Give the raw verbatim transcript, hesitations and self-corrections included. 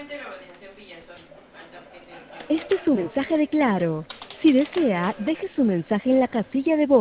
Este es su mensaje de Claro. Si desea, deje su mensaje en la casilla de voz.